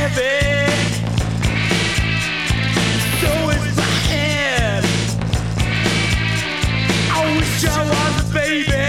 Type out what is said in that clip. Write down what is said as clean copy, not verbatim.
heavy. So is my head. I wish I was a baby.